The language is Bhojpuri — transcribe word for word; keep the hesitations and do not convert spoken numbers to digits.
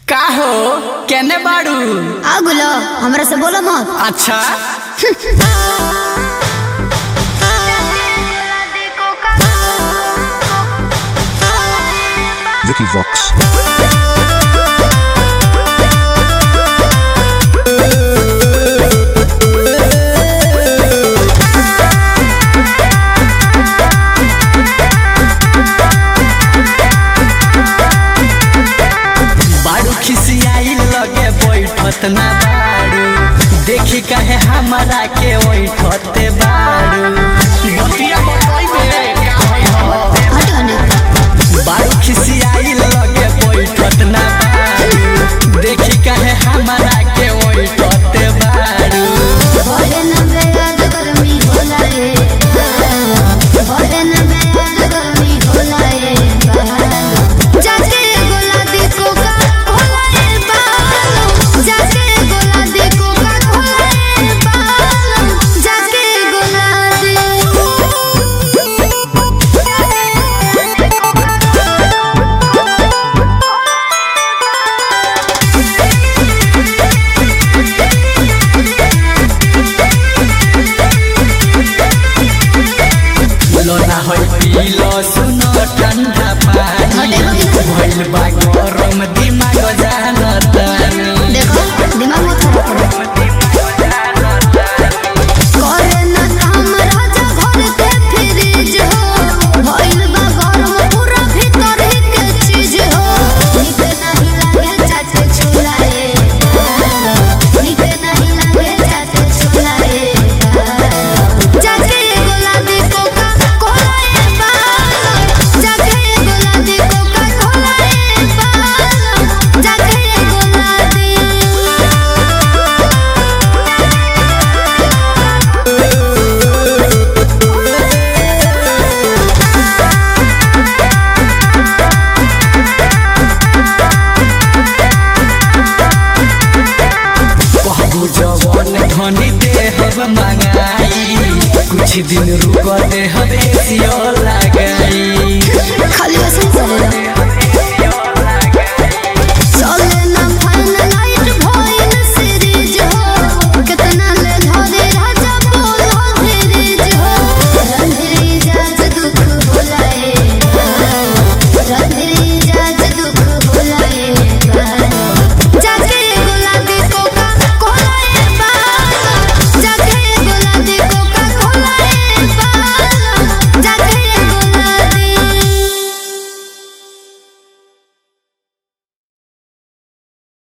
का हो केने बाड़ू? आ गुलो हमरा से बोलो मत। अच्छा Vicky Vox. बाड़ू खिसियाई लगे बैठत ना बाड़ू, देखी कहे हमारा के बैठते बाड़ू। बतिया बताइबे का होई हो? हट हने बाड़ू खिसियाई लगे बैठत ना बाड़ू, देखी कहे हमारा के बैठते बाड़ू। बोले न बेयाद गर्मी होला रे, बोले न बेयाद गर्मी होला रे, जाके गोला देखो का होला रे बालो, जाके गोला देखो का होला रे बालो, जाके गोला देखो लोना होई पीलो सुनो ठंडा पानी, भइल बा गरम दिमाग जानतानी। देखो दिमाग मत खराब करो। करे न काम राजा घर के फ्रिज हो, भइल बा गरम पूरा भीतर ही के चीज हो। नीक नहीं लागे चाचे छोला रे, नीक नहीं लागे चाचे छोला रे, जाके गोला देखो का कोला रे बालो, जाके गोला देखो का कोला रे बालो, जाके गोला देखो कहबू जवन धनी देहब मंगाई, कुछ दिन रुक देहब एसियो ला